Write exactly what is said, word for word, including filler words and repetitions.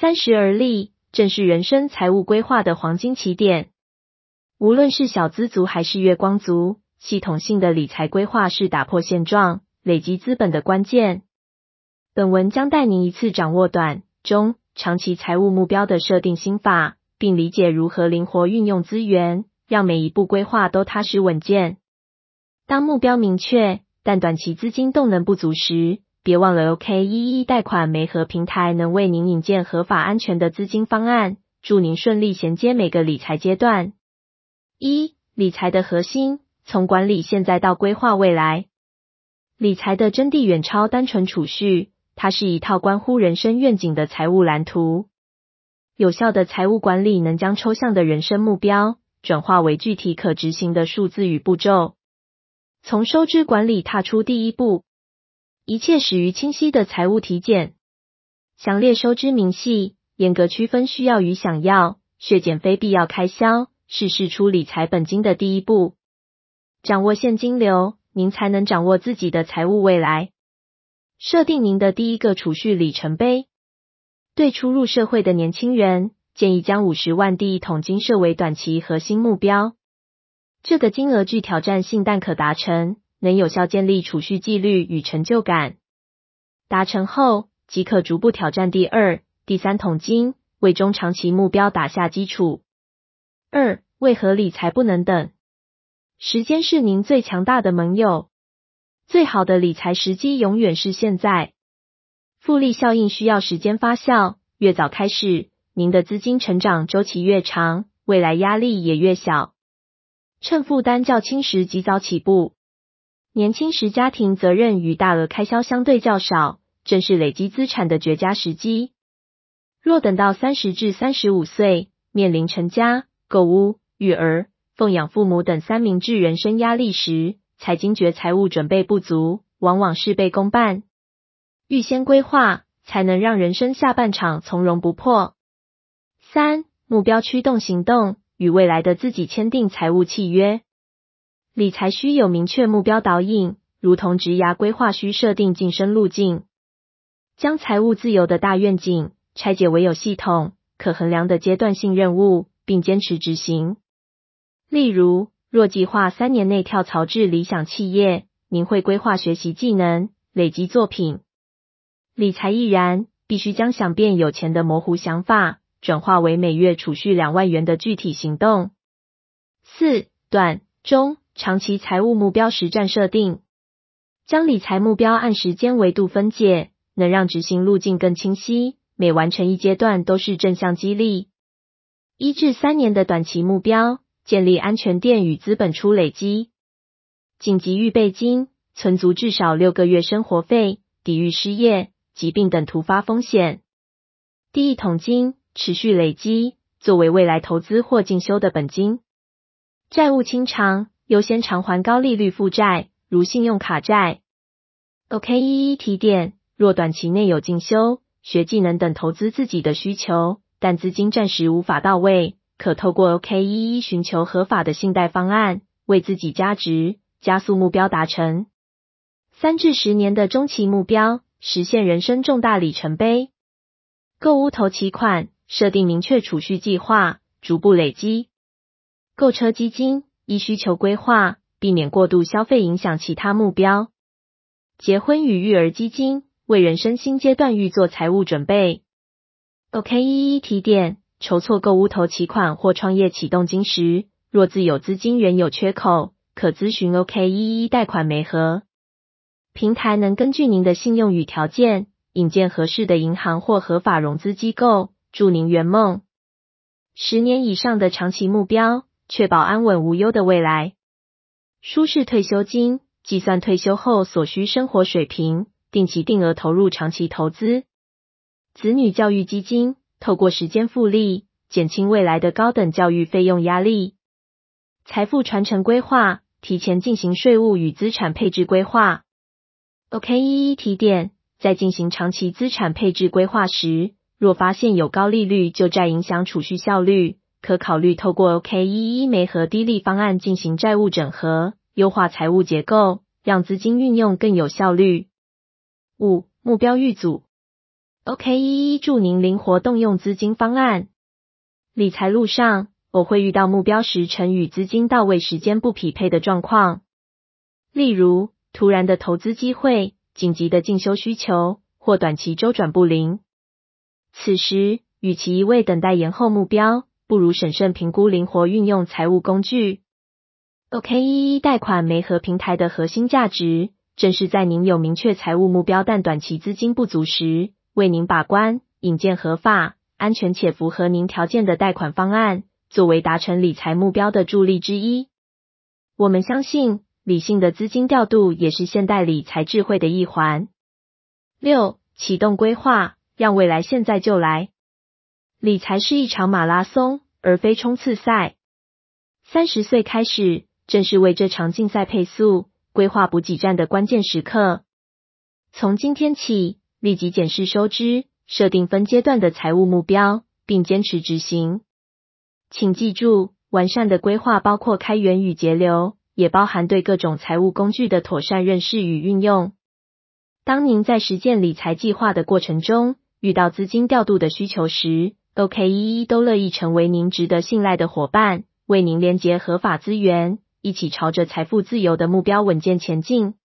三十而立，正是人生财务规划的黄金起点。无论是小资族还是月光族，系统性的理财规划是打破现状、累积资本的关键。本文将带您一次掌握短、中、长期财务目标的设定心法，并理解如何灵活运用资源，让每一步规划都踏实稳健。当目标明确，但短期资金动能不足时，别忘了 O K E E 贷款媒合平台能为您引荐合法安全的资金方案，助您顺利衔接每个理财阶段。一、理财的核心，从管理现在到规划未来。理财的真谛远超单纯储蓄，它是一套关乎人生愿景的财务蓝图。有效的财务管理能将抽象的人生目标转化为具体可执行的数字与步骤。从收支管理踏出第一步，一切始于清晰的财务体检。详列收支明细，严格区分需要与想要，削减非必要开销，是释出理财本金的第一步。掌握现金流，您才能掌握自己的财务未来。设定您的第一个储蓄里程碑。对初入社会的年轻人，建议将五十万第一桶金设为短期核心目标。这个金额具挑战性但可达成，能有效建立储蓄纪律与成就感。达成后，即可逐步挑战第二、第三桶金，为中长期目标打下基础。二、为何理财不能等？时间是您最强大的盟友，最好的理财时机永远是现在。复利效应需要时间发酵，越早开始，您的资金成长周期越长，未来压力也越小。趁负担较轻时及早起步。年轻时家庭责任与大额开销相对较少，正是累积资产的绝佳时机。若等到三十至三十五岁，面临成家、购屋、育儿、奉养父母等三明治人生压力时，才惊觉财务准备不足，往往事倍功半。预先规划，才能让人生下半场从容不迫。三、目标驱动行动，与未来的自己签订财务契约。理财需有明确目标导引，如同职涯规划需设定晋升路径。将财务自由的大愿景拆解为有系统、可衡量的阶段性任务，并坚持执行。例如，若计划三年内跳槽至理想企业，您会规划学习技能，累积作品。理财亦然，必须将想变有钱的模糊想法转化为每月储蓄两万元的具体行动。四、短、中、长期财务目标实战设定。将理财目标按时间维度分解，能让执行路径更清晰，每完成一阶段都是正向激励。一至三年的短期目标，建立安全垫与资本初累积。紧急预备金，存足至少六个月生活费，抵御失业、疾病等突发风险。第一桶金，持续累积，作为未来投资或进修的本金。债务清偿，优先偿还高利率负债，如信用卡债。O K E E 提点，若短期内有进修、学技能等投资自己的需求，但资金暂时无法到位，可透过 O K E E 寻求合法的信贷方案，为自己加值，加速目标达成。三至十年的中期目标，实现人生重大里程碑。购屋头期款，设定明确储蓄计划，逐步累积。购车基金，依需求规划，避免过度消费影响其他目标。结婚与育儿基金，为人生新阶段预做财务准备。O K E E 提点，筹措购屋头期款或创业启动金时，若自有资金仍有缺口，可咨询 O K E E 贷款媒合。平台能根据您的信用与条件，引荐合适的银行或合法融资机构，助您圆梦。十年以上的长期目标，确保安稳无忧的未来。舒适退休金，计算退休后所需生活水平，定期定额投入长期投资。子女教育基金，透过时间复利，减轻未来的高等教育费用压力。财富传承规划，提前进行税务与资产配置规划。O K E E 提点，在进行长期资产配置规划时，若发现有高利率旧债影响储蓄效率，可考虑透过 O K E E 媒合低利方案进行债务整合，优化财务结构，让资金运用更有效率。五、目标预组。 O K 一一祝您灵活动用资金方案。理财路上，我会遇到目标时程与资金到位时间不匹配的状况，例如突然的投资机会、紧急的进修需求或短期周转不灵。此时，与其一味等待延后目标，不如审慎评估灵活运用财务工具。O K 一一贷款媒合平台的核心价值，正是在您有明确财务目标但短期资金不足时，为您把关，引荐合法、安全且符合您条件的贷款方案，作为达成理财目标的助力之一。我们相信，理性的资金调度也是现代理财智慧的一环。六、启动规划，让未来现在就来。理财是一场马拉松，而非冲刺赛。三十岁开始，正是为这场竞赛配速、规划补给站的关键时刻。从今天起，立即检视收支，设定分阶段的财务目标，并坚持执行。请记住，完善的规划包括开源与节流，也包含对各种财务工具的妥善认识与运用。当您在实践理财计划的过程中，遇到资金调度的需求时，O K 一一都乐意成为您值得信赖的伙伴，为您连结合法资源，一起朝着财富自由的目标稳健前进。